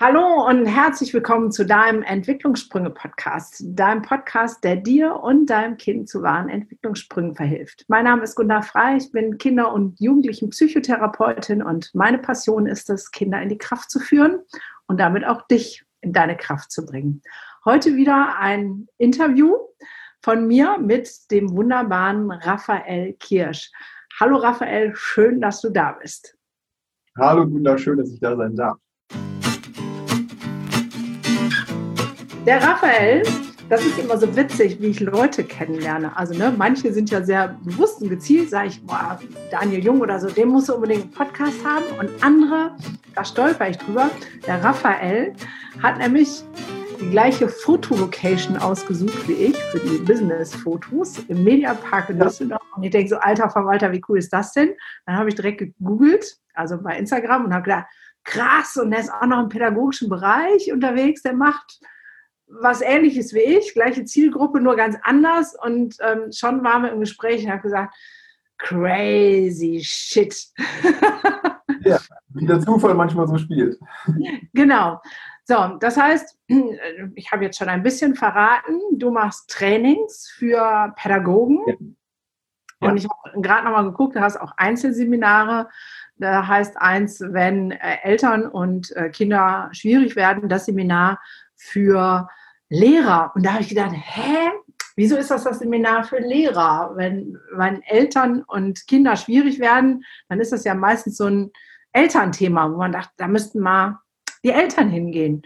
Hallo und herzlich willkommen zu deinem Entwicklungssprünge-Podcast, deinem Podcast, der dir und deinem Kind zu wahren Entwicklungssprüngen verhilft. Mein Name ist Gunda Frei, ich bin Kinder- und Jugendlichen-Psychotherapeutin und meine Passion ist es, Kinder in die Kraft zu führen und damit auch dich in deine Kraft zu bringen. Heute wieder ein Interview von mir mit dem wunderbaren Raphael Kirsch. Hallo Raphael, schön, dass du da bist. Hallo Gunda, schön, dass ich da sein darf. Der Raphael, das ist immer so witzig, wie ich Leute kennenlerne. Also manche sind ja sehr bewusst und gezielt, sage ich, boah, Daniel Jung oder so, dem muss unbedingt einen Podcast haben. Und andere, da stolper ich drüber. Der Raphael hat nämlich die gleiche Fotolocation ausgesucht wie ich für die Business-Fotos im Mediapark in Düsseldorf. Und ich denke so, alter Verwalter, wie cool ist das denn? Dann habe ich direkt gegoogelt, also bei Instagram, und habe gedacht, krass, und der ist auch noch im pädagogischen Bereich unterwegs, der macht was Ähnliches wie ich, gleiche Zielgruppe, nur ganz anders. Und schon waren wir im Gespräch und habe gesagt, crazy shit. Ja, wie der Zufall manchmal so spielt. Genau. So, das heißt, ich habe jetzt schon ein bisschen verraten, du machst Trainings für Pädagogen. Ja. Und ich habe gerade nochmal geguckt, du hast auch Einzelseminare. Da heißt eins, wenn Eltern und Kinder schwierig werden, das Seminar für Lehrer. Und da habe ich gedacht, wieso ist das Seminar für Lehrer? Wenn Eltern und Kinder schwierig werden, dann ist das ja meistens so ein Elternthema, wo man dachte, da müssten mal die Eltern hingehen.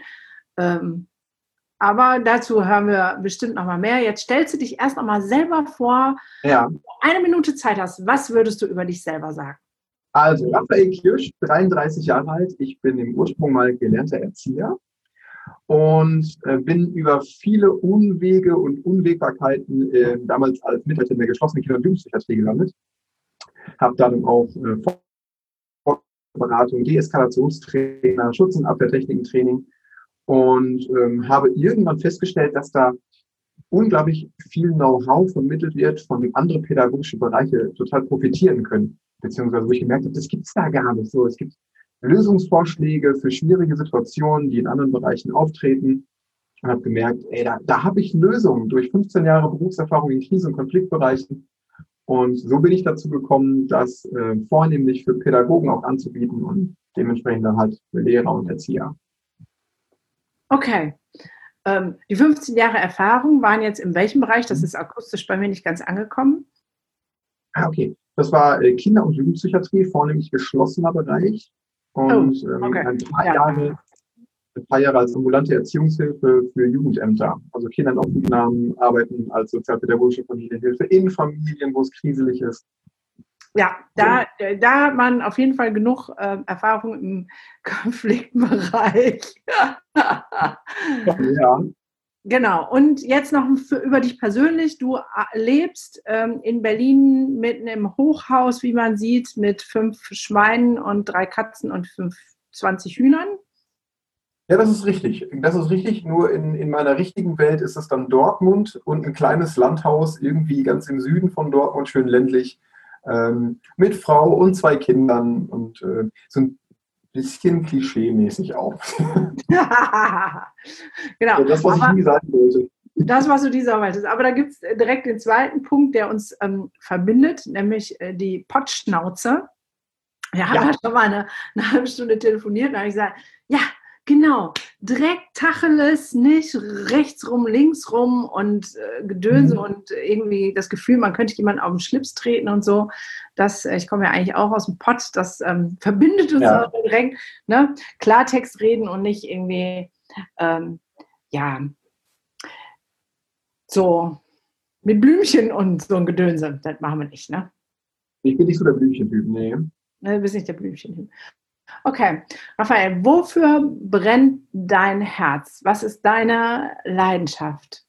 Aber dazu hören wir bestimmt noch mal mehr. Jetzt stellst du dich erst noch mal selber vor. Ja. Wenn du 1 Minute Zeit hast, was würdest du über dich selber sagen? Also, Raphael Kirsch, 33 Jahre alt. Ich bin im Ursprung mal gelernter Erzieher und bin über viele Umwege und Unwägbarkeiten damals als Mitarbeiter in der geschlossenen Kinder- und Jugendpsychiatrie gelandet. Habe dann auch Beratung, Deeskalationstrainer, Schutz- und Abwehrtechniken-Training und habe irgendwann festgestellt, dass da unglaublich viel Know-how vermittelt wird, von dem andere pädagogische Bereiche total profitieren können. Beziehungsweise wo ich gemerkt habe, das gibt es da gar nicht so. Es gibt Lösungsvorschläge für schwierige Situationen, die in anderen Bereichen auftreten. Und habe gemerkt, da habe ich Lösungen durch 15 Jahre Berufserfahrung in Krise- und Konfliktbereichen. Und so bin ich dazu gekommen, das vornehmlich für Pädagogen auch anzubieten und dementsprechend dann halt für Lehrer und Erzieher. Okay. Die 15 Jahre Erfahrung waren jetzt in welchem Bereich? Das ist akustisch bei mir nicht ganz angekommen. Okay. Das war Kinder- und Jugendpsychiatrie, vornehmlich geschlossener Bereich. Und ein paar Jahre als ambulante Erziehungshilfe für Jugendämter. Also Kinder in Obhutnahmen arbeiten als sozialpädagogische Familienhilfe in Familien, wo es kriselig ist. Ja, da hat man auf jeden Fall genug Erfahrung im Konfliktbereich. Ja. Genau. Und jetzt noch über dich persönlich. Du lebst in Berlin mitten im Hochhaus, wie man sieht, mit 5 Schweinen und 3 Katzen und 20 Hühnern. Ja, das ist richtig. Das ist richtig. Nur in meiner richtigen Welt ist es dann Dortmund und ein kleines Landhaus irgendwie ganz im Süden von Dortmund, schön ländlich, mit Frau und 2 Kindern und so ein bisschen klischee-mäßig auch. Genau. Das, was ich nie sagen wollte. Das, was du dieser wolltest. Aber da gibt es direkt den zweiten Punkt, der uns verbindet, nämlich die Pottschnauze. Wir haben schon mal eine halbe Stunde telefoniert und da habe ich gesagt, ja, genau, direkt Tacheles, nicht rechts rum, links rum und Gedönse und irgendwie das Gefühl, man könnte jemanden auf den Schlips treten und so. Ich komme ja eigentlich auch aus dem Pott, das verbindet uns auch direkt. Ne? Klartext reden und nicht irgendwie, so mit Blümchen und so ein Gedönse. Das machen wir nicht, ne? Ich bin nicht so der Blümchentyp, nee. Du bist nicht der Blümchentyp. Okay, Raphael, wofür brennt dein Herz? Was ist deine Leidenschaft?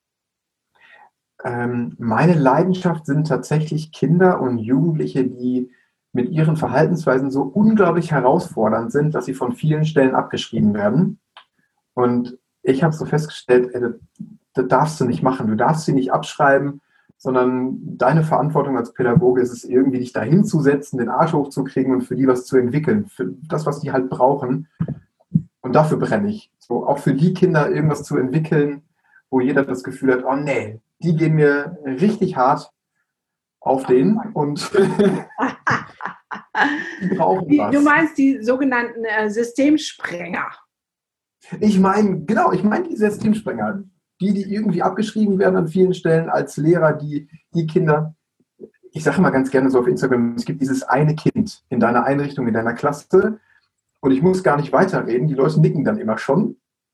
Meine Leidenschaft sind tatsächlich Kinder und Jugendliche, die mit ihren Verhaltensweisen so unglaublich herausfordernd sind, dass sie von vielen Stellen abgeschrieben werden. Und ich habe so festgestellt, das darfst du nicht machen. Du darfst sie nicht abschreiben, sondern deine Verantwortung als Pädagoge ist es irgendwie, dich dahin zu setzen, den Arsch hochzukriegen und für die was zu entwickeln, für das, was die halt brauchen. Und dafür brenne ich. So, auch für die Kinder irgendwas zu entwickeln, wo jeder das Gefühl hat, oh nee, die gehen mir richtig hart auf den und die brauchen Du was. meinst die sogenannten Systemsprenger. Ich meine die Systemsprenger, die irgendwie abgeschrieben werden an vielen Stellen als Lehrer, die Kinder, ich sage immer ganz gerne so auf Instagram, es gibt dieses eine Kind in deiner Einrichtung, in deiner Klasse und ich muss gar nicht weiterreden, die Leute nicken dann immer schon.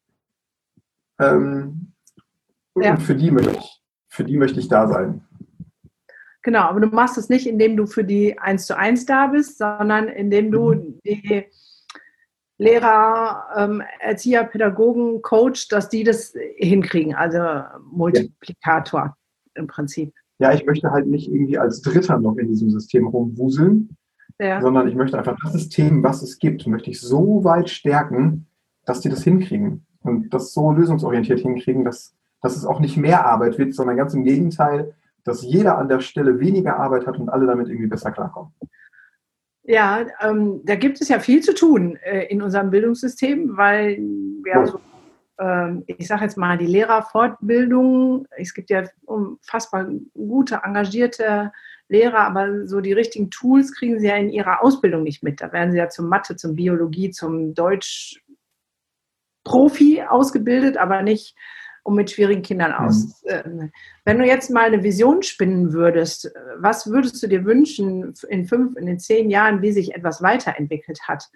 Und für die möchte ich da sein. Genau, aber du machst es nicht, indem du für die 1:1 da bist, sondern indem du die Lehrer, Erzieher, Pädagogen coachst, dass die das hinkriegen, also Multiplikator im Prinzip. Ja, ich möchte halt nicht irgendwie als Dritter noch in diesem System rumwuseln, sondern ich möchte einfach das System, was es gibt, möchte ich so weit stärken, dass die das hinkriegen und das so lösungsorientiert hinkriegen, dass es auch nicht mehr Arbeit wird, sondern ganz im Gegenteil, dass jeder an der Stelle weniger Arbeit hat und alle damit irgendwie besser klarkommen. Ja, da gibt es ja viel zu tun in unserem Bildungssystem, weil wir so, ich sage jetzt mal, die Lehrerfortbildung, es gibt ja unfassbar gute, engagierte Lehrer, aber so die richtigen Tools kriegen sie ja in ihrer Ausbildung nicht mit. Da werden sie ja zum Mathe, zum Biologie, zum Deutsch-Profi ausgebildet, aber nicht um mit schwierigen Kindern wenn du jetzt mal eine Vision spinnen würdest, was würdest du dir wünschen in 5, in den 10 Jahren, wie sich etwas weiterentwickelt hat?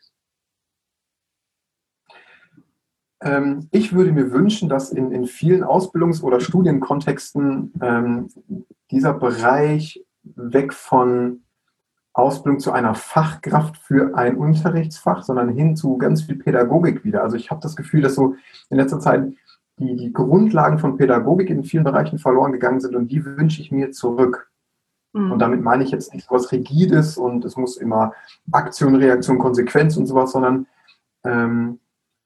Ich würde mir wünschen, dass in vielen Ausbildungs- oder Studienkontexten dieser Bereich weg von Ausbildung zu einer Fachkraft für ein Unterrichtsfach, sondern hin zu ganz viel Pädagogik wieder. Also ich habe das Gefühl, dass so in letzter Zeit die Grundlagen von Pädagogik in vielen Bereichen verloren gegangen sind und die wünsche ich mir zurück. Und damit meine ich jetzt nicht so was Rigides und es muss immer Aktion, Reaktion, Konsequenz und sowas, sondern einen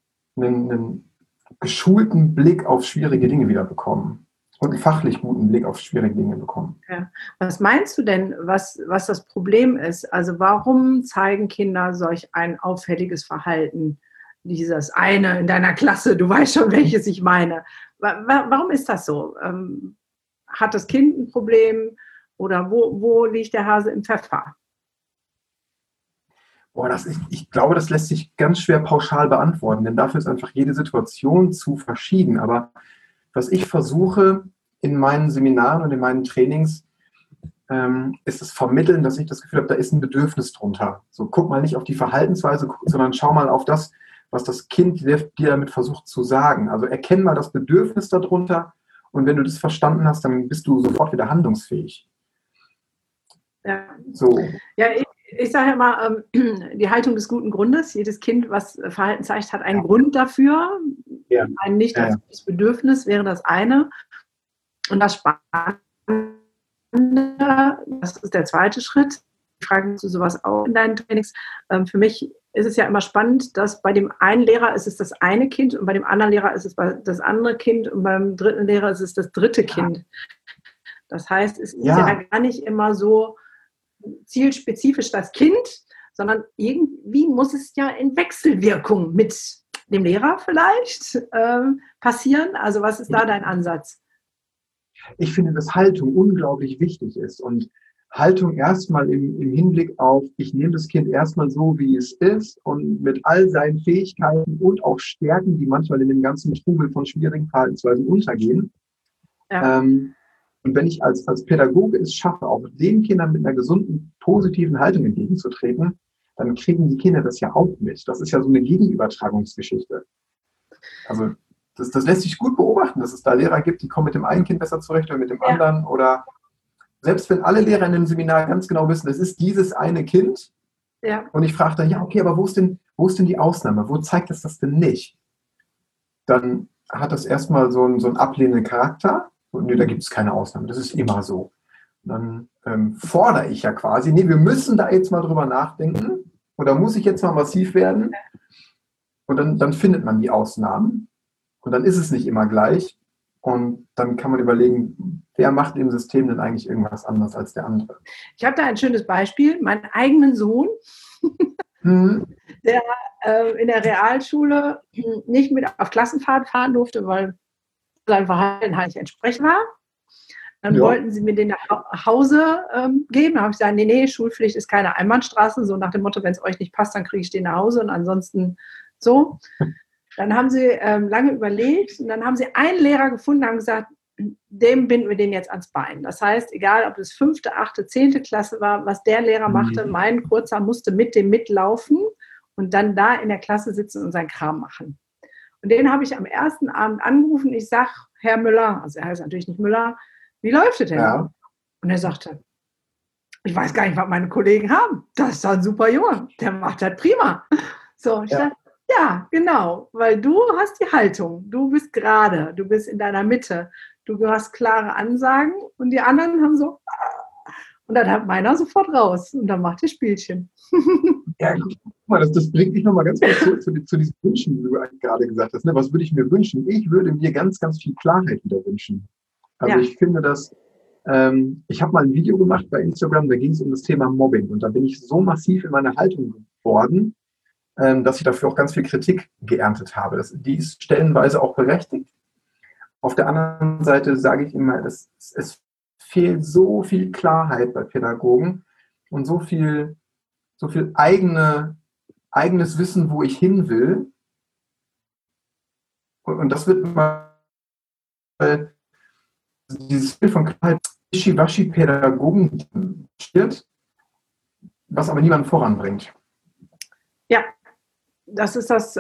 geschulten Blick auf schwierige Dinge wieder bekommen und einen fachlich guten Blick auf schwierige Dinge bekommen. Ja. Was meinst du denn, was das Problem ist? Also warum zeigen Kinder solch ein auffälliges Verhalten? Dieses eine in deiner Klasse, du weißt schon, welches ich meine. Warum ist das so? Hat das Kind ein Problem oder wo liegt der Hase im Pfeffer? Ich glaube, das lässt sich ganz schwer pauschal beantworten, denn dafür ist einfach jede Situation zu verschieden. Aber was ich versuche in meinen Seminaren und in meinen Trainings, ist das Vermitteln, dass ich das Gefühl habe, da ist ein Bedürfnis drunter. So, guck mal nicht auf die Verhaltensweise, sondern schau mal auf das, was das Kind dir damit versucht zu sagen. Also erkenn mal das Bedürfnis darunter und wenn du das verstanden hast, dann bist du sofort wieder handlungsfähig. Ja, so. Ja, ich sage ja immer, die Haltung des guten Grundes. Jedes Kind, was Verhalten zeigt, hat einen Grund dafür. Ein nicht erfülltes Bedürfnis wäre das eine. Und das Spannende, das ist der zweite Schritt. Ich frage zu sowas auch in deinen Trainings. Für mich ist es ja immer spannend, dass bei dem einen Lehrer ist es das eine Kind und bei dem anderen Lehrer ist es das andere Kind und beim dritten Lehrer ist es das dritte Kind. Das heißt, es ist ja gar nicht immer so zielspezifisch das Kind, sondern irgendwie muss es ja in Wechselwirkung mit dem Lehrer vielleicht passieren. Also was ist da dein Ansatz? Ich finde, dass Haltung unglaublich wichtig ist und Haltung erstmal im Hinblick auf, ich nehme das Kind erstmal so, wie es ist und mit all seinen Fähigkeiten und auch Stärken, die manchmal in dem ganzen Trubel von schwierigen Verhaltensweisen untergehen. Ja. Und wenn ich als Pädagoge es schaffe, auch den Kindern mit einer gesunden, positiven Haltung entgegenzutreten, dann kriegen die Kinder das ja auch mit. Das ist ja so eine Gegenübertragungsgeschichte. Also das lässt sich gut beobachten, dass es da Lehrer gibt, die kommen mit dem einen Kind besser zurecht oder mit dem anderen oder selbst wenn alle Lehrer in dem Seminar ganz genau wissen, es ist dieses eine Kind, und ich frage dann, ja, okay, aber wo ist denn die Ausnahme? Wo zeigt es das denn nicht? Dann hat das erstmal so einen ablehnenden Charakter. Und nee, da gibt es keine Ausnahme, das ist immer so. Dann fordere ich ja quasi, nee, wir müssen da jetzt mal drüber nachdenken oder muss ich jetzt mal massiv werden? Und dann findet man die Ausnahmen und dann ist es nicht immer gleich. Und dann kann man überlegen, wer macht im System denn eigentlich irgendwas anderes als der andere? Ich habe da ein schönes Beispiel. Meinen eigenen Sohn Mhm. der in der Realschule nicht mit auf Klassenfahrt fahren durfte, weil sein Verhalten halt nicht entsprechend war. Dann Ja. wollten sie mir den nach Hause geben. Da habe ich gesagt, nee, Schulpflicht ist keine Einbahnstraße. So nach dem Motto, wenn es euch nicht passt, dann kriege ich den nach Hause und ansonsten so. Dann haben sie lange überlegt und dann haben sie einen Lehrer gefunden und haben gesagt, dem binden wir den jetzt ans Bein. Das heißt, egal ob es 5., 8., 10. Klasse war, was der Lehrer machte, mein Kurzer musste mit dem mitlaufen und dann da in der Klasse sitzen und seinen Kram machen. Und den habe ich am ersten Abend angerufen. Ich sage, Herr Müller, also er heißt natürlich nicht Müller, wie läuft es denn? Ja. Und er sagte, ich weiß gar nicht, was meine Kollegen haben. Das ist doch ein super Junge, der macht das prima. So, ich dachte, ja, genau, weil du hast die Haltung, du bist gerade, du bist in deiner Mitte, du hast klare Ansagen und die anderen haben so, und dann hat meiner sofort raus und dann macht ihr Spielchen. Ja, guck mal, das bringt mich nochmal ganz kurz zurück zu diesen Wünschen, die du gerade gesagt hast. Ne? Was würde ich mir wünschen? Ich würde mir ganz, ganz viel Klarheit wieder wünschen. Also ich finde das, ich habe mal ein Video gemacht bei Instagram, da ging es um das Thema Mobbing und da bin ich so massiv in meiner Haltung geworden, dass ich dafür auch ganz viel Kritik geerntet habe. Die ist stellenweise auch berechtigt. Auf der anderen Seite sage ich immer, es fehlt so viel Klarheit bei Pädagogen und so viel eigenes Wissen, wo ich hin will. Und das wird mal dieses Bild von Klarheit, Wischiwaschi-Pädagogen steht, was aber niemanden voranbringt. Ja, das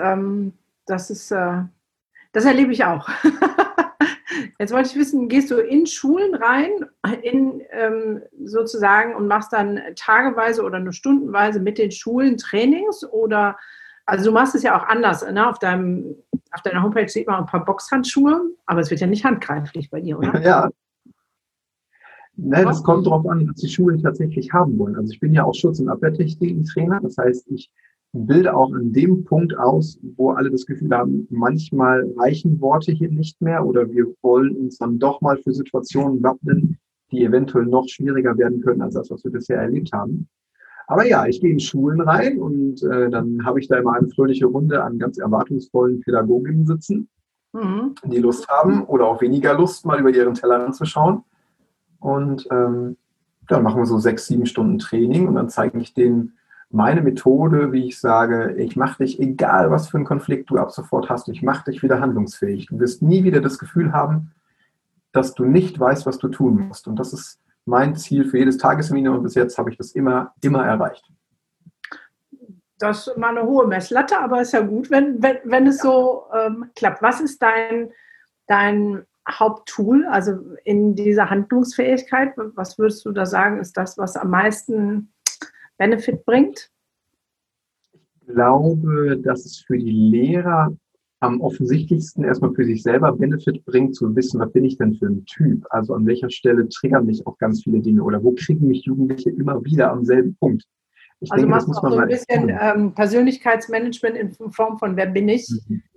erlebe ich auch. Jetzt wollte ich wissen, gehst du in Schulen rein, sozusagen und machst dann tageweise oder nur stundenweise mit den Schulen Trainings oder, also du machst es ja auch anders, ne? Auf deiner Homepage sieht man ein paar Boxhandschuhe, aber es wird ja nicht handgreiflich bei dir, oder? Ja. Ne, das kommt darauf an, was die Schulen tatsächlich haben wollen. Also ich bin ja auch Schutz- und Abwehrtechniken-Trainer. Das heißt, ich bilde auch an dem Punkt aus, wo alle das Gefühl haben, manchmal reichen Worte hier nicht mehr oder wir wollen uns dann doch mal für Situationen wappnen, die eventuell noch schwieriger werden können als das, was wir bisher erlebt haben. Aber ja, ich gehe in Schulen rein und dann habe ich da immer eine fröhliche Runde an ganz erwartungsvollen Pädagoginnen sitzen, die Lust haben oder auch weniger Lust, mal über ihren Tellerrand zu schauen. Und dann machen wir so 6, 7 Stunden Training und dann zeige ich denen meine Methode, wie ich sage, ich mache dich, egal was für einen Konflikt du ab sofort hast, ich mache dich wieder handlungsfähig. Du wirst nie wieder das Gefühl haben, dass du nicht weißt, was du tun musst. Und das ist mein Ziel für jedes Tagesseminar und bis jetzt habe ich das immer erreicht. Das ist mal eine hohe Messlatte, aber ist ja gut, wenn es so klappt. Was ist dein Haupttool, also in dieser Handlungsfähigkeit? Was würdest du da sagen, ist das, was am meisten Benefit bringt? Ich glaube, dass es für die Lehrer am offensichtlichsten erstmal für sich selber Benefit bringt, zu wissen, was bin ich denn für ein Typ? Also an welcher Stelle triggern mich auch ganz viele Dinge oder wo kriegen mich Jugendliche immer wieder am selben Punkt? Ich also denke, machst das muss du auch man so ein mal bisschen Persönlichkeitsmanagement in Form von wer bin ich?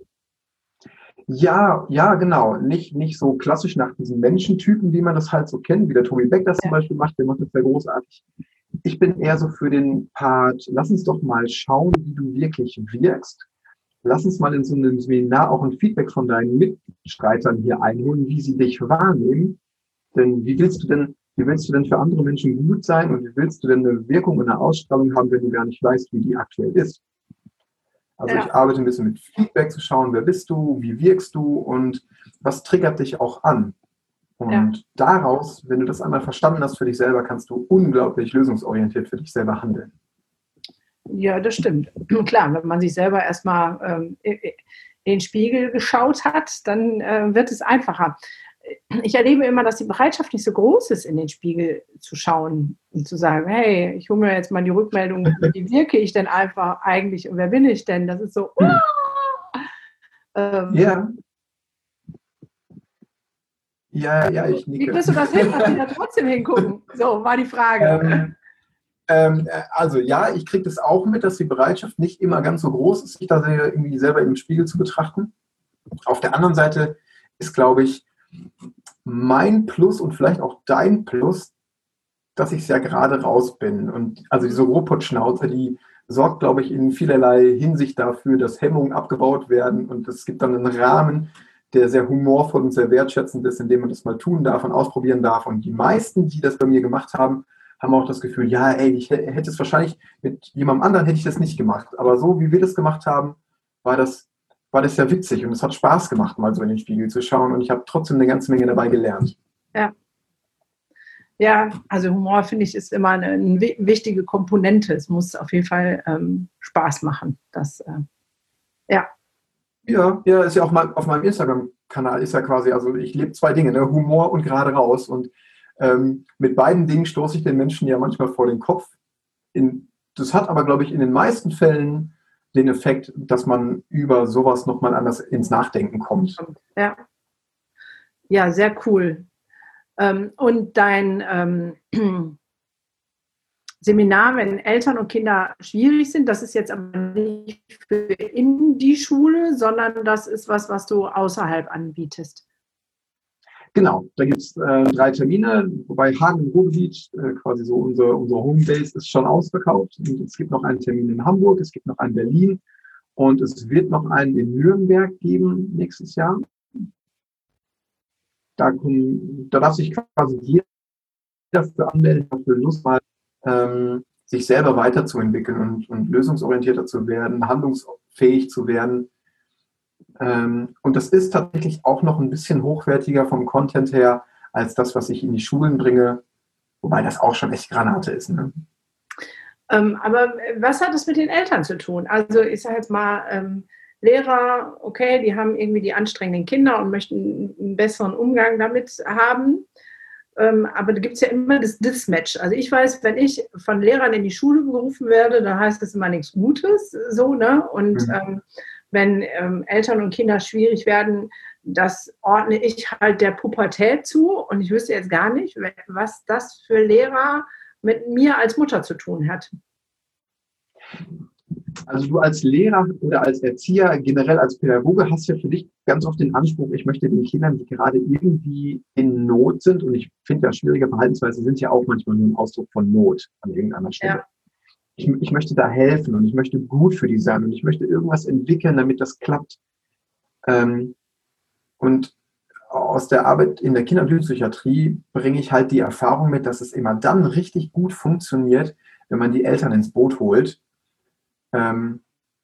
Ja, genau. Nicht so klassisch nach diesen Menschentypen, wie man das halt so kennt, wie der Tobi Beck das zum Beispiel macht, der macht das sehr großartig. Ich bin eher so für den Part, lass uns doch mal schauen, wie du wirklich wirkst. Lass uns mal in so einem Seminar auch ein Feedback von deinen Mitstreitern hier einholen, wie sie dich wahrnehmen. Denn wie willst du denn für andere Menschen gut sein und wie willst du denn eine Wirkung und eine Ausstrahlung haben, wenn du gar nicht weißt, wie die aktuell ist? Also ich arbeite ein bisschen mit Feedback, zu schauen, wer bist du, wie wirkst du und was triggert dich auch an. Und daraus, wenn du das einmal verstanden hast für dich selber, kannst du unglaublich lösungsorientiert für dich selber handeln. Ja, das stimmt. Klar, wenn man sich selber erstmal in den Spiegel geschaut hat, dann wird es einfacher. Ich erlebe immer, dass die Bereitschaft nicht so groß ist, in den Spiegel zu schauen und zu sagen, hey, ich hole mir jetzt mal die Rückmeldung, wie wirke ich denn einfach eigentlich und wer bin ich denn? Das ist so, Ja, ich nicke. Wie kriegst du das hin, dass die da trotzdem hingucken? So, war die Frage. Also ja, ich kriege das auch mit, dass die Bereitschaft nicht immer ganz so groß ist, sich da irgendwie selber im Spiegel zu betrachten. Auf der anderen Seite ist, glaube ich, mein Plus und vielleicht auch dein Plus, dass ich ja gerade raus bin. Und also diese Robotschnauze, die sorgt, glaube ich, in vielerlei Hinsicht dafür, dass Hemmungen abgebaut werden und es gibt dann einen Rahmen, der sehr humorvoll und sehr wertschätzend ist, in dem man das mal tun darf und ausprobieren darf. Und die meisten, die das bei mir gemacht haben, haben auch das Gefühl, ja, ey, ich hätte es wahrscheinlich mit jemandem anderen hätte ich das nicht gemacht. Aber so wie wir das gemacht haben, war das, war das ja witzig und es hat Spaß gemacht, mal so in den Spiegel zu schauen und ich habe trotzdem eine ganze Menge dabei gelernt. Ja. Ja, also Humor, finde ich, ist immer eine wichtige Komponente. Es muss auf jeden Fall Spaß machen. Ja. Ja, ist ja auch mal auf meinem Instagram-Kanal ist ja quasi, also ich lebe zwei Dinge, ne? Humor und gerade raus. Und mit beiden Dingen stoße ich den Menschen ja manchmal vor den Kopf. Das hat aber, glaube ich, in den meisten Fällen den Effekt, dass man über sowas nochmal anders ins Nachdenken kommt. Ja, ja, sehr cool. Und dein Seminar, wenn Eltern und Kinder schwierig sind, das ist jetzt aber nicht für in die Schule, sondern das ist was du außerhalb anbietest. Genau, da gibt es 3 Termine, wobei Hagen im Ruhrgebiet, quasi so unsere Homebase, ist schon ausverkauft. Und es gibt noch einen Termin in Hamburg, es gibt noch einen in Berlin und es wird noch einen in Nürnberg geben nächstes Jahr. Da darf sich quasi jeder dafür anmelden, dafür Lust mal, sich selber weiterzuentwickeln und lösungsorientierter zu werden, handlungsfähig zu werden. Und das ist tatsächlich auch noch ein bisschen hochwertiger vom Content her als das, was ich in die Schulen bringe, wobei das auch schon echt Granate ist. Ne? Aber was hat es mit den Eltern zu tun? Also ich sage jetzt mal, Lehrer, okay, die haben irgendwie die anstrengenden Kinder und möchten einen besseren Umgang damit haben. Aber da gibt es ja immer das Mismatch. Also ich weiß, wenn ich von Lehrern in die Schule berufen werde, dann heißt das immer nichts Gutes. So, ne? Und wenn Eltern und Kinder schwierig werden, das ordne ich halt der Pubertät zu. Und ich wüsste jetzt gar nicht, was das für Lehrer mit mir als Mutter zu tun hat. Also du als Lehrer oder als Erzieher, generell als Pädagoge, hast ja für dich ganz oft den Anspruch, ich möchte den Kindern, die gerade irgendwie in Not sind, und ich finde ja, schwierige Verhaltensweisen sind ja auch manchmal nur ein Ausdruck von Not an irgendeiner Stelle. Ja. Ich möchte da helfen und ich möchte gut für die sein und ich möchte irgendwas entwickeln, damit das klappt. Und aus der Arbeit in der Kinder- und Jugendpsychiatrie bringe ich halt die Erfahrung mit, dass es immer dann richtig gut funktioniert, wenn man die Eltern ins Boot holt und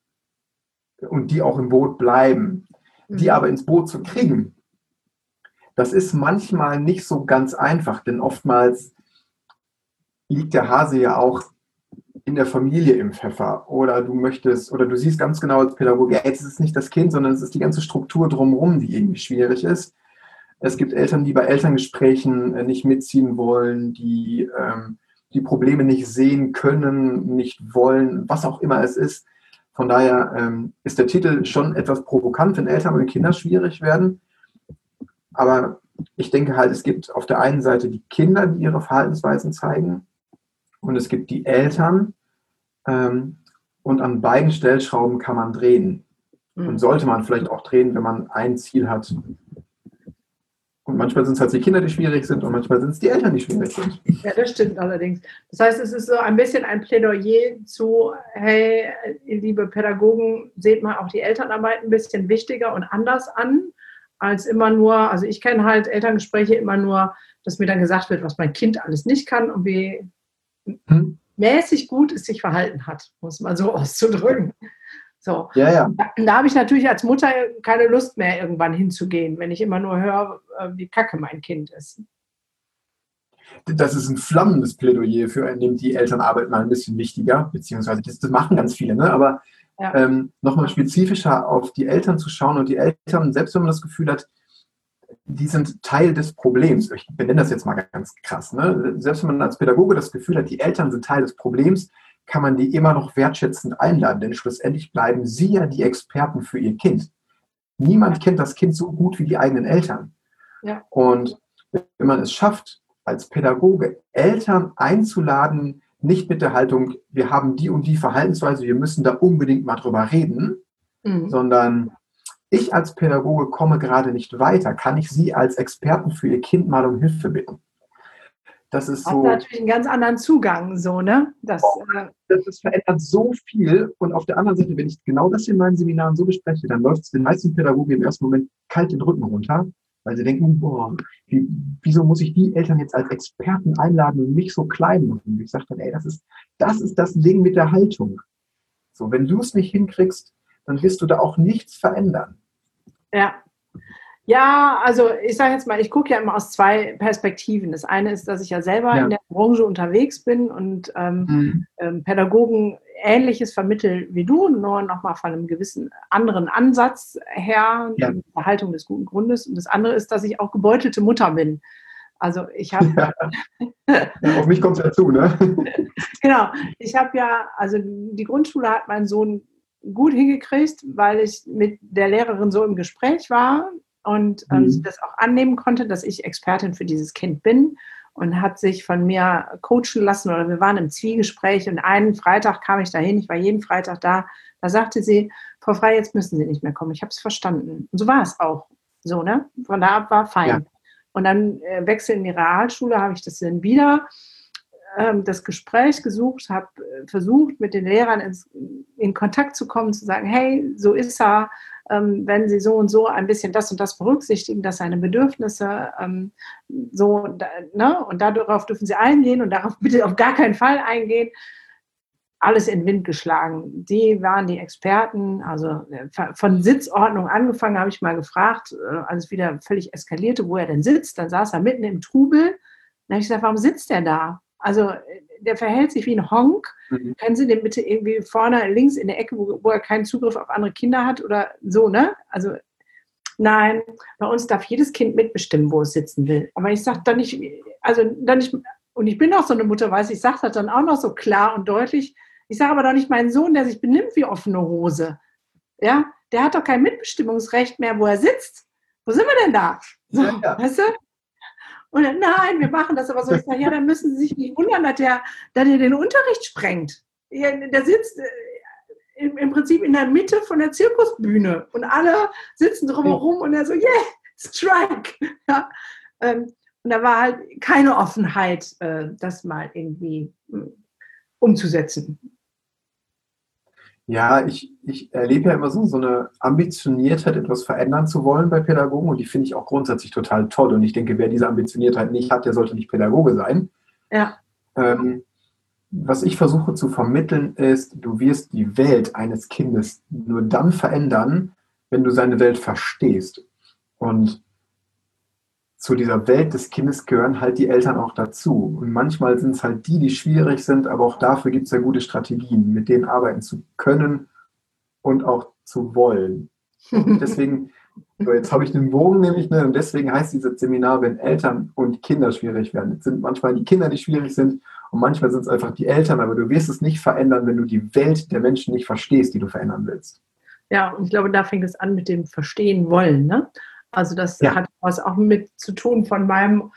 die auch im Boot bleiben. Die aber ins Boot zu kriegen, das ist manchmal nicht so ganz einfach, denn oftmals liegt der Hase ja auch in der Familie im Pfeffer oder du siehst ganz genau als Pädagoge, jetzt ist es nicht das Kind, sondern es ist die ganze Struktur drumherum, die irgendwie schwierig ist. Es gibt Eltern, die bei Elterngesprächen nicht mitziehen wollen, die die Probleme nicht sehen können, nicht wollen, was auch immer es ist. Von daher ist der Titel schon etwas provokant, wenn Eltern und Kinder schwierig werden. Aber ich denke halt, es gibt auf der einen Seite die Kinder, die ihre Verhaltensweisen zeigen, und es gibt die Eltern. Und an beiden Stellschrauben kann man drehen. Und sollte man vielleicht auch drehen, wenn man ein Ziel hat. Und manchmal sind es halt die Kinder, die schwierig sind, und manchmal sind es die Eltern, die schwierig sind. Ja, das stimmt allerdings. Das heißt, es ist so ein bisschen ein Plädoyer zu, hey, liebe Pädagogen, seht mal auch die Elternarbeit ein bisschen wichtiger und anders an, als immer nur, also ich kenne halt Elterngespräche immer nur, dass mir dann gesagt wird, was mein Kind alles nicht kann und wie mäßig gut es sich verhalten hat, muss man so auszudrücken. So. Ja. Da habe ich natürlich als Mutter keine Lust mehr, irgendwann hinzugehen, wenn ich immer nur höre, wie kacke mein Kind ist. Das ist ein flammendes Plädoyer für nimmt die Elternarbeit mal ein bisschen wichtiger, beziehungsweise das machen ganz viele, ne? Aber nochmal spezifischer auf die Eltern zu schauen und die Eltern, selbst wenn man das Gefühl hat, die sind Teil des Problems. Ich benenne das jetzt mal ganz krass. Ne? Selbst wenn man als Pädagoge das Gefühl hat, die Eltern sind Teil des Problems, kann man die immer noch wertschätzend einladen, denn schlussendlich bleiben sie ja die Experten für ihr Kind. Niemand kennt das Kind so gut wie die eigenen Eltern. Ja. Und wenn man es schafft, als Pädagoge Eltern einzuladen, nicht mit der Haltung, wir haben die und die Verhaltensweise, wir müssen da unbedingt mal drüber reden, sondern ich als Pädagoge komme gerade nicht weiter, kann ich Sie als Experten für Ihr Kind mal um Hilfe bitten? Das ist Hast so. natürlich einen ganz anderen Zugang, so, ne? Das Verändert so viel. Und auf der anderen Seite, wenn ich genau das in meinen Seminaren so bespreche, dann läuft es den meisten Pädagogen im ersten Moment kalt den Rücken runter, weil sie denken, boah, wieso muss ich die Eltern jetzt als Experten einladen und mich so klein machen? Und ich sage dann, ey, das ist das Ding mit der Haltung. So, wenn du es nicht hinkriegst, dann wirst du da auch nichts verändern. Ja. Ja, also ich sage jetzt mal, ich gucke ja immer aus zwei Perspektiven. Das eine ist, dass ich ja selber in der Branche unterwegs bin und Pädagogen Ähnliches vermittle wie du, nur nochmal von einem gewissen anderen Ansatz her, die Haltung des guten Grundes. Und das andere ist, dass ich auch gebeutelte Mutter bin. Also ich habe... Auf mich kommt es ja zu, ne? Genau, ich habe ja, also die Grundschule hat mein Sohn gut hingekriegt, weil ich mit der Lehrerin so im Gespräch war und sie das auch annehmen konnte, dass ich Expertin für dieses Kind bin und hat sich von mir coachen lassen oder wir waren im Zwiegespräch und einen Freitag kam ich dahin, ich war jeden Freitag da sagte sie, Frau Frey, jetzt müssen Sie nicht mehr kommen, ich habe es verstanden. Und so war es auch, so, ne? Von da ab war fein. Ja. Und dann Wechsel in die Realschule, habe ich das dann wieder das Gespräch gesucht, habe versucht, mit den Lehrern in Kontakt zu kommen, zu sagen, hey, so ist er, wenn Sie so und so ein bisschen das und das berücksichtigen, dass seine Bedürfnisse ne? Und darauf dürfen Sie eingehen und darauf bitte auf gar keinen Fall eingehen. Alles in den Wind geschlagen. Die waren die Experten, also von Sitzordnung angefangen, habe ich mal gefragt, als es wieder völlig eskalierte, wo er denn sitzt. Dann saß er mitten im Trubel. Dann habe ich gesagt, warum sitzt der da? Also der verhält sich wie ein Honk. Können Sie den bitte irgendwie vorne links in der Ecke, wo er keinen Zugriff auf andere Kinder hat oder so, ne? Also nein, bei uns darf jedes Kind mitbestimmen, wo es sitzen will. Aber ich sage dann nicht, und ich bin auch so eine Mutter, weiß ich sage das dann auch noch so klar und deutlich. Ich sage aber doch nicht meinen Sohn, der sich benimmt wie offene Hose. Ja, der hat doch kein Mitbestimmungsrecht mehr, wo er sitzt. Wo sind wir denn da? So, weißt du? Und dann, nein, wir machen das aber so. Ich sage, ja, dann müssen Sie sich nicht wundern, dass der den Unterricht sprengt. Der sitzt im Prinzip in der Mitte von der Zirkusbühne und alle sitzen drumherum und er so, yeah, strike. Ja, und da war halt keine Offenheit, das mal irgendwie umzusetzen. Ja, ich erlebe ja immer so eine Ambitioniertheit, etwas verändern zu wollen bei Pädagogen und die finde ich auch grundsätzlich total toll. Und ich denke, wer diese Ambitioniertheit nicht hat, der sollte nicht Pädagoge sein. Ja. Was ich versuche zu vermitteln ist, du wirst die Welt eines Kindes nur dann verändern, wenn du seine Welt verstehst. Und zu dieser Welt des Kindes gehören halt die Eltern auch dazu. Und manchmal sind es halt die schwierig sind, aber auch dafür gibt es ja gute Strategien, mit denen arbeiten zu können und auch zu wollen. Und deswegen, so jetzt habe ich den Bogen nämlich, ne, und deswegen heißt dieses Seminar, wenn Eltern und Kinder schwierig werden. Es sind manchmal die Kinder, die schwierig sind und manchmal sind es einfach die Eltern, aber du wirst es nicht verändern, wenn du die Welt der Menschen nicht verstehst, die du verändern willst. Ja, und ich glaube, da fängt es an mit dem Verstehen wollen, ne? Also das hat was auch mit zu tun, von meinem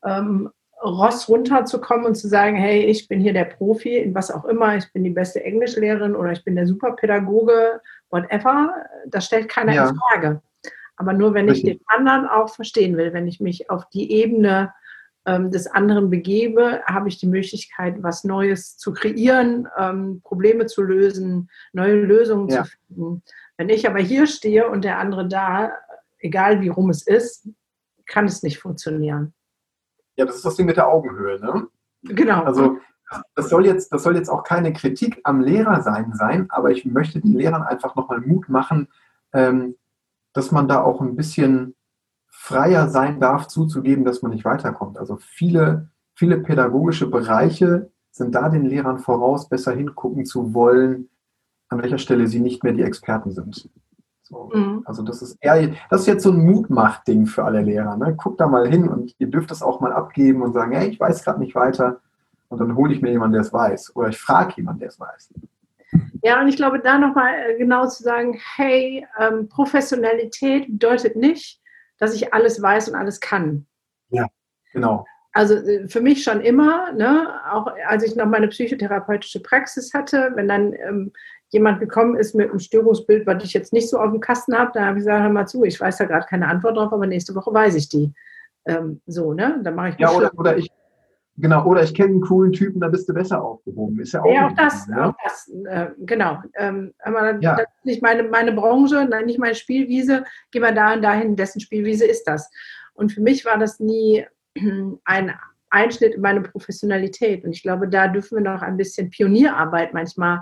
Ross runterzukommen und zu sagen, hey, ich bin hier der Profi in was auch immer, ich bin die beste Englischlehrerin oder ich bin der Superpädagoge, whatever, das stellt keiner in Frage. Aber nur, wenn ich den anderen auch verstehen will, wenn ich mich auf die Ebene des anderen begebe, habe ich die Möglichkeit, was Neues zu kreieren, Probleme zu lösen, neue Lösungen zu finden. Wenn ich aber hier stehe und der andere da, egal wie rum es ist, kann es nicht funktionieren. Ja, das ist das Ding mit der Augenhöhe, ne? Genau. Also das soll jetzt auch keine Kritik am Lehrer sein, aber ich möchte den Lehrern einfach nochmal Mut machen, dass man da auch ein bisschen freier sein darf, zuzugeben, dass man nicht weiterkommt. Also viele pädagogische Bereiche sind da den Lehrern voraus, besser hingucken zu wollen, an welcher Stelle sie nicht mehr die Experten sind. So. Also das ist jetzt so ein Mutmach-Ding für alle Lehrer. Ne? Guckt da mal hin und ihr dürft es auch mal abgeben und sagen, hey, ich weiß gerade nicht weiter. Und dann hole ich mir jemanden, der es weiß. Oder ich frage jemanden, der es weiß. Ja, und ich glaube, da nochmal genau zu sagen, hey, Professionalität bedeutet nicht, dass ich alles weiß und alles kann. Ja, genau. Also für mich schon immer, ne, auch als ich noch meine psychotherapeutische Praxis hatte, wenn dann jemand gekommen ist mit einem Störungsbild, was ich jetzt nicht so auf dem Kasten habe, da habe ich gesagt, hör mal zu, ich weiß da gerade keine Antwort drauf, aber nächste Woche weiß ich die. So, ne? Dann mache ich ja, oder ich Genau, oder ich kenne einen coolen Typen, da bist du besser aufgehoben. Ist ja auch Ja, eine Idee, ne? auch das, genau. Aber das Ja, ist nicht meine Branche, nein, nicht meine Spielwiese. Gehen wir da und dahin, dessen Spielwiese ist das. Und für mich war das nie ein Einschnitt in meine Professionalität. Und ich glaube, da dürfen wir noch ein bisschen Pionierarbeit manchmal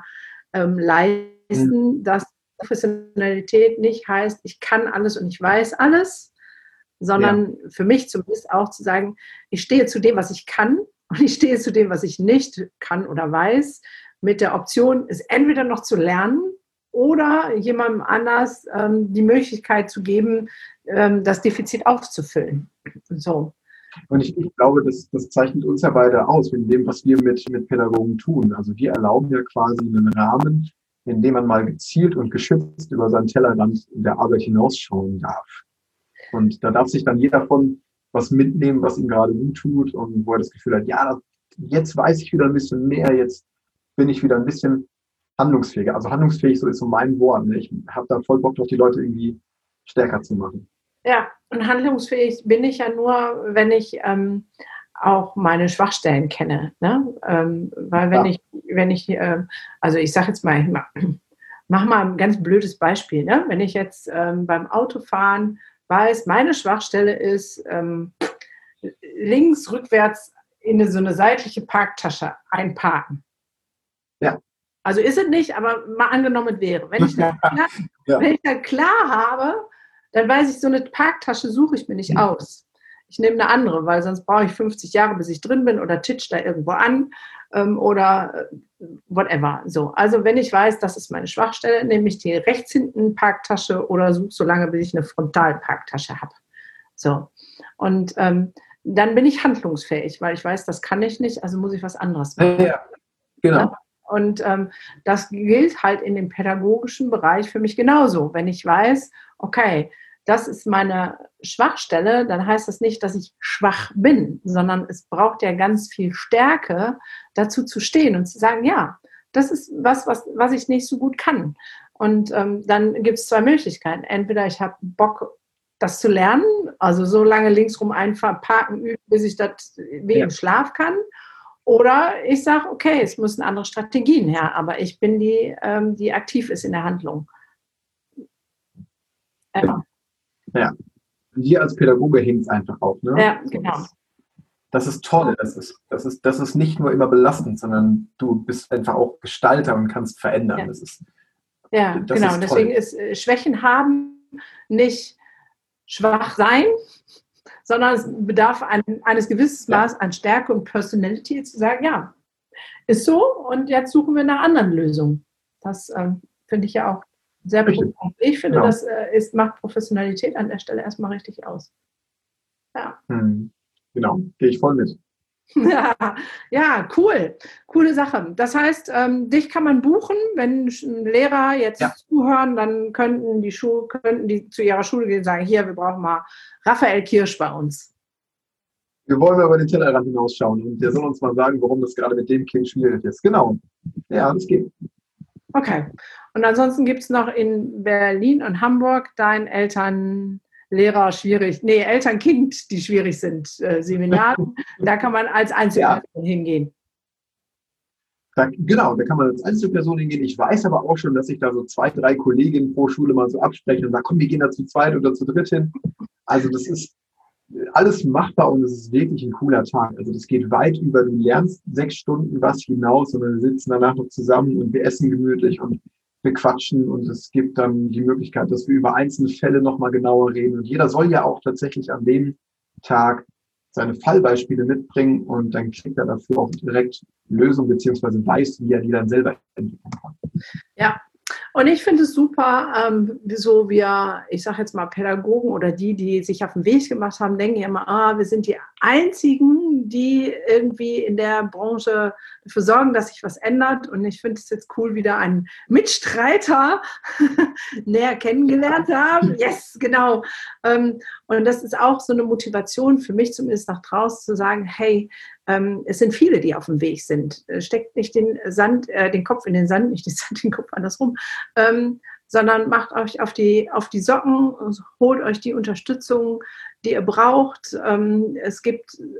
hm, leisten, dass Professionalität nicht heißt, ich kann alles und ich weiß alles, ja, sondern für mich zumindest auch zu sagen, ich stehe zu dem, was ich kann und ich stehe zu dem, was ich nicht kann oder weiß, mit der Option, es entweder noch zu lernen oder jemandem anders die Möglichkeit zu geben, das Defizit aufzufüllen. So. und ich glaube, das zeichnet uns ja beide aus, in dem, was wir mit Pädagogen tun. Also wir erlauben ja quasi einen Rahmen, in dem man mal gezielt und geschützt über seinen Tellerrand in der Arbeit hinausschauen darf. Und da darf sich dann jeder von was mitnehmen, was ihm gerade gut tut und wo er das Gefühl hat, ja, jetzt weiß ich wieder ein bisschen mehr, jetzt bin ich wieder ein bisschen handlungsfähiger. Also handlungsfähig, so ist so mein Wort. Ne? Ich habe da voll Bock drauf, die Leute irgendwie stärker zu machen. Ja, und handlungsfähig bin ich ja nur, wenn ich auch meine Schwachstellen kenne. Ne? Weil Ja, wenn ich also ich sage jetzt mal, ich mach mal ein ganz blödes Beispiel. Ne? Wenn ich jetzt beim Autofahren weiß, meine Schwachstelle ist links, rückwärts in so eine seitliche Parktasche einparken. ja, Also ist es nicht, aber mal angenommen wäre. ja, Wenn ich das klar habe, dann weiß ich, so eine Parktasche suche ich mir nicht aus. Ich nehme eine andere, weil sonst brauche ich 50 Jahre, bis ich drin bin oder titsch da irgendwo an oder whatever. So, also wenn ich weiß, das ist meine Schwachstelle, nehme ich die rechts hinten Parktasche oder suche so lange, bis ich eine Frontalparktasche habe. So, und dann bin ich handlungsfähig, weil ich weiß, das kann ich nicht, also muss ich was anderes machen. ja, Ne? genau. Und das gilt halt in dem pädagogischen Bereich für mich genauso. Wenn ich weiß, okay, das ist meine Schwachstelle, dann heißt das nicht, dass ich schwach bin, sondern es braucht ja ganz viel Stärke, dazu zu stehen und zu sagen, ja, das ist was ich nicht so gut kann. Und dann gibt es zwei Möglichkeiten. Entweder ich habe Bock, das zu lernen, also so lange linksrum einfach parken üben, bis ich das wie Ja, im Schlaf kann. Oder ich sage, okay, es müssen andere Strategien her, aber ich bin die aktiv ist in der Handlung. Ja, ja. Und dir als Pädagoge hängt es einfach auf, ne? ja, So, genau. das ist toll. Das ist nicht nur immer belastend, sondern du bist einfach auch Gestalter und kannst verändern. Ja, ja, Das genau. ist Deswegen toll. ist Schwächen haben nicht schwach sein, sondern es bedarf eines gewissen Ja, Maß an Stärke und Personality, zu sagen, ja, ist so und jetzt suchen wir nach anderen Lösungen. Das finde ich ja auch sehr richtig. positiv. Ich finde, Genau. das macht Professionalität an der Stelle erstmal richtig aus. Ja. Hm. Genau. Gehe ich voll mit. Ja, ja, cool. Coole Sache. Das heißt, dich kann man buchen, wenn Lehrer Ja. jetzt zuhören, dann könnten die zu ihrer Schule gehen und sagen, hier, wir brauchen mal Raphael Kirsch bei uns. Wir wollen mal über den Tellerrand hinausschauen und der soll uns mal sagen, warum das gerade mit dem Kind schwierig ist. Genau. Ja, das geht. Okay. Und ansonsten gibt es noch in Berlin und Hamburg dein Lehrer schwierig, nee, Eltern-Kind, die schwierig sind, Seminaren. Da kann man als Ja, Einzelperson hingehen. genau, da kann man als Einzelperson hingehen. Ich weiß aber auch schon, dass sich da so 2, 3 Kolleginnen pro Schule mal so absprechen und sagen, komm, wir gehen da zu zweit oder zu dritt hin. Also das ist alles machbar und es ist wirklich ein cooler Tag. Also das geht weit über, du lernst 6 Stunden was hinaus, sondern wir sitzen danach noch zusammen und wir essen gemütlich und wir quatschen und es gibt dann die Möglichkeit, dass wir über einzelne Fälle nochmal genauer reden. Und jeder soll ja auch tatsächlich an dem Tag seine Fallbeispiele mitbringen und dann kriegt er dafür auch direkt Lösungen beziehungsweise weiß, wie er die dann selber entwickeln kann. Ja, und ich finde es super, so wir, ich sage jetzt mal Pädagogen oder die sich auf den Weg gemacht haben, denken ja immer, wir sind die Einzigen, die irgendwie in der Branche dafür sorgen, dass sich was ändert. Und ich finde es jetzt cool, wieder einen Mitstreiter näher kennengelernt haben. Yes, genau. Und das ist auch so eine Motivation für mich zumindest nach draußen zu sagen, hey, es sind viele, die auf dem Weg sind. Steckt nicht den Kopf in den Sand, nicht den Kopf andersrum, sondern macht euch auf die Socken, holt euch die Unterstützung, die ihr braucht. Es gibt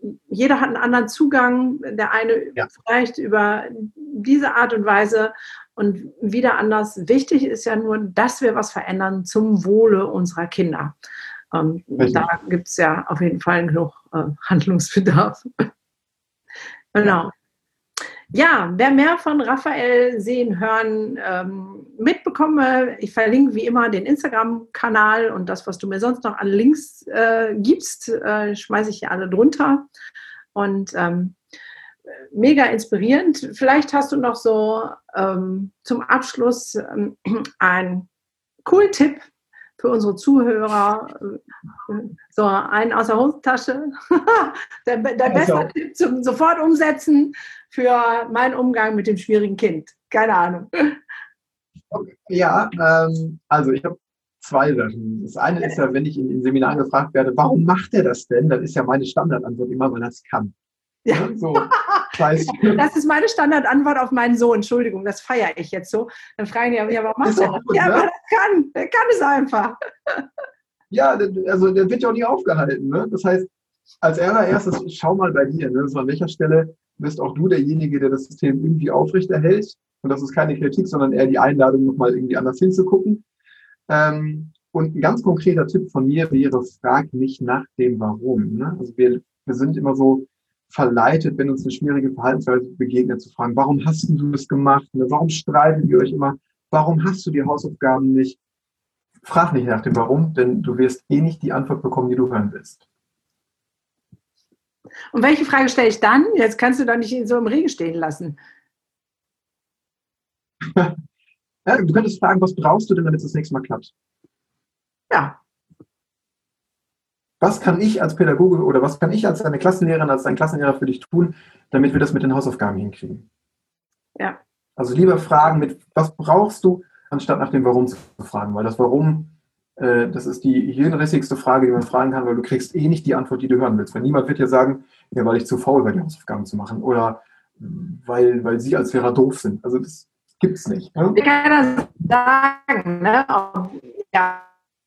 jeder hat einen anderen Zugang. Der eine vielleicht über diese Art und Weise und wieder anders. Wichtig ist ja nur, dass wir was verändern zum Wohle unserer Kinder. Da gibt es ja auf jeden Fall genug Handlungsbedarf. Genau. Ja, wer mehr von Raphael sehen, hören, mitbekomme, ich verlinke wie immer den Instagram-Kanal und das, was du mir sonst noch an Links gibst, schmeiße ich hier alle drunter. Und mega inspirierend. Vielleicht hast du noch so zum Abschluss einen coolen Tipp für unsere Zuhörer, so einen aus der Hosentasche. der beste Tipp zum sofort umsetzen für meinen Umgang mit dem schwierigen Kind. Keine Ahnung. Ja, also ich habe 2 Sachen. Das eine ist ja, wenn ich in Seminaren gefragt werde, warum macht er das denn? Dann ist ja meine Standardantwort immer, weil er es kann. Ja. So, das ist meine Standardantwort auf meinen Sohn. Entschuldigung, das feiere ich jetzt so. Dann fragen die, ja, warum macht er das? Ja, weil er kann es einfach. Ja, also der wird ja auch nicht aufgehalten. Ne? Das heißt, als allererstes, schau mal bei dir. Ne? Also an welcher Stelle bist auch du derjenige, der das System irgendwie aufrechterhält. Und das ist keine Kritik, sondern eher die Einladung, nochmal irgendwie anders hinzugucken. Und ein ganz konkreter Tipp von mir wäre, frag nicht nach dem Warum. Ne? Also wir sind immer so verleitet, wenn uns eine schwierige Verhaltensweise begegnet, zu fragen, warum hast du das gemacht? Ne? Warum streiten wir euch immer? Warum hast du die Hausaufgaben nicht? Frag nicht nach dem Warum, denn du wirst eh nicht die Antwort bekommen, die du hören willst. Und welche Frage stelle ich dann? Jetzt kannst du doch nicht so im Regen stehen lassen. Ja, du könntest fragen, was brauchst du denn, damit es das nächste Mal klappt? Ja. Was kann ich als Pädagoge oder was kann ich als deine Klassenlehrerin, als dein Klassenlehrer für dich tun, damit wir das mit den Hausaufgaben hinkriegen? Ja. Also lieber fragen mit, was brauchst du, anstatt nach dem Warum zu fragen, weil das Warum, das ist die hirnrissigste Frage, die man fragen kann, weil du kriegst eh nicht die Antwort, die du hören willst. Weil niemand wird dir sagen, ja, weil ich zu faul war, die Hausaufgaben zu machen oder weil sie als Lehrer doof sind. Also das gibt's nicht. Ne? Wie kann er sagen, ne? Ja.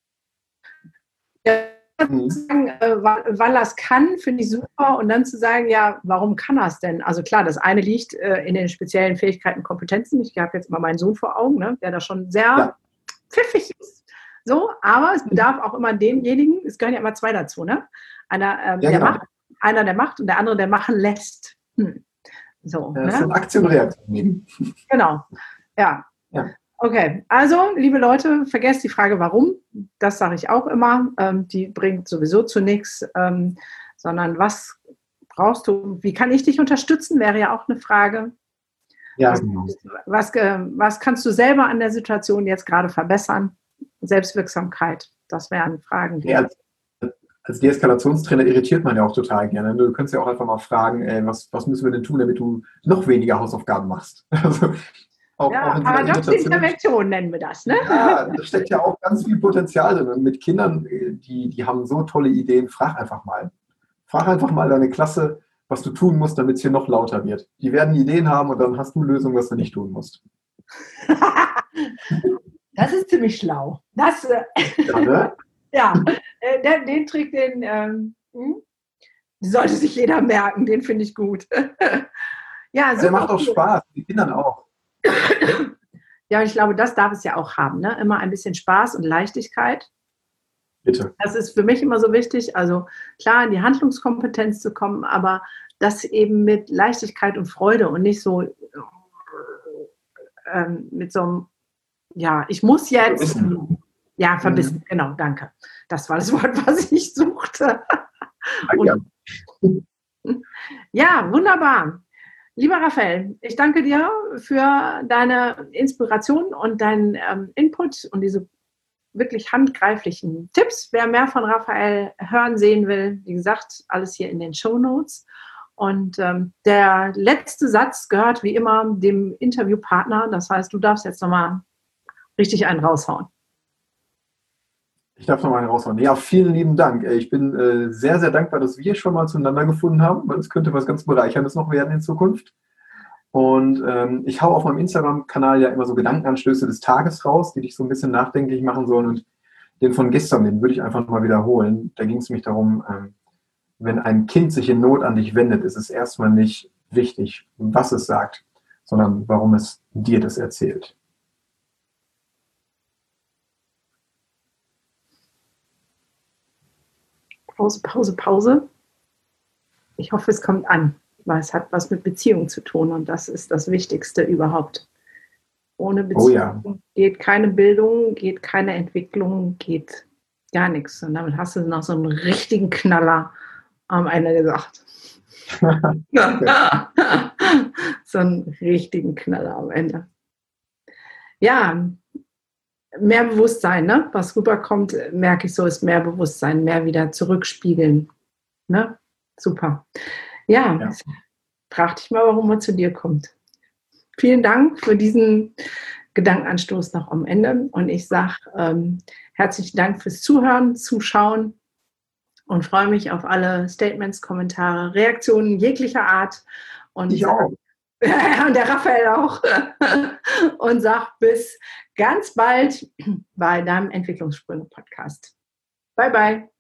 Sagen, weil er es kann, finde ich super. Und dann zu sagen, ja, warum kann er es denn? Also klar, das eine liegt in den speziellen Fähigkeiten, Kompetenzen. Ich habe jetzt mal meinen Sohn vor Augen, ne, der da schon sehr pfiffig ist. So, aber es bedarf auch immer denjenigen, es gehören ja immer 2 dazu, ne? Einer, der macht und der andere, der machen lässt. So, das sind Aktion und Reaktion. Genau, ja. Okay, also, liebe Leute, vergesst die Frage, warum. Das sage ich auch immer. Die bringt sowieso zu nichts, sondern was brauchst du? Wie kann ich dich unterstützen? Wäre ja auch eine Frage. Ja, was kannst du selber an der Situation jetzt gerade verbessern? Selbstwirksamkeit, das wären Fragen. Ja, als Deeskalationstrainer irritiert man ja auch total gerne. Du könntest ja auch einfach mal fragen, was müssen wir denn tun, damit du noch weniger Hausaufgaben machst? Also, auch in paradoxe Intervention nennen wir das, ne? Ja, da steckt ja auch ganz viel Potenzial drin. Und mit Kindern, die haben so tolle Ideen, frag einfach mal. Frag einfach mal deine Klasse, was du tun musst, damit es hier noch lauter wird. Die werden Ideen haben und dann hast du Lösungen, was du nicht tun musst. Das ist ziemlich schlau. Das, ja, ne? Ja, den Trick, sollte sich jeder merken, den finde ich gut. Ja, der macht auch Spaß, die Kindern auch. Ja, und ich glaube, das darf es ja auch haben, ne? Immer ein bisschen Spaß und Leichtigkeit. Bitte. Das ist für mich immer so wichtig, also klar in die Handlungskompetenz zu kommen, aber das eben mit Leichtigkeit und Freude und nicht so mit so einem, ja, ich muss jetzt, ja, verbissen, genau, danke. Das war das Wort, was ich suchte. Und, ja, wunderbar. Lieber Raphael, ich danke dir für deine Inspiration und deinen Input und diese wirklich handgreiflichen Tipps. Wer mehr von Raphael hören, sehen will, wie gesagt, alles hier in den Shownotes. Und der letzte Satz gehört wie immer dem Interviewpartner. Das heißt, du darfst jetzt nochmal richtig einen raushauen. Ich darf nochmal einen raushauen. Ja, vielen lieben Dank. Ich bin sehr, sehr dankbar, dass wir schon mal zueinander gefunden haben, weil es könnte was ganz Bereicherndes noch werden in Zukunft. Und ich hau auf meinem Instagram-Kanal ja immer so Gedankenanstöße des Tages raus, die dich so ein bisschen nachdenklich machen sollen. Und den von gestern, den würde ich einfach nochmal wiederholen. Da ging es mich darum, wenn ein Kind sich in Not an dich wendet, ist es erstmal nicht wichtig, was es sagt, sondern warum es dir das erzählt. Pause, Pause, Pause. Ich hoffe, es kommt an, weil es hat was mit Beziehung zu tun und das ist das Wichtigste überhaupt. Ohne Beziehung geht keine Bildung, geht keine Entwicklung, geht gar nichts. Und damit hast du noch so einen richtigen Knaller am Ende gesagt. So einen richtigen Knaller am Ende. Ja, mehr Bewusstsein, ne? Was rüberkommt, merke ich so, ist mehr Bewusstsein, mehr wieder zurückspiegeln. Ne? Super. Ja. Frag dich mal, warum man zu dir kommt. Vielen Dank für diesen Gedankenanstoß noch am Ende. Und ich sage herzlichen Dank fürs Zuhören, Zuschauen und freue mich auf alle Statements, Kommentare, Reaktionen jeglicher Art. Und ich auch. Und der Raphael auch. Und sag bis ganz bald bei deinem Entwicklungssprünge-Podcast. Bye, bye.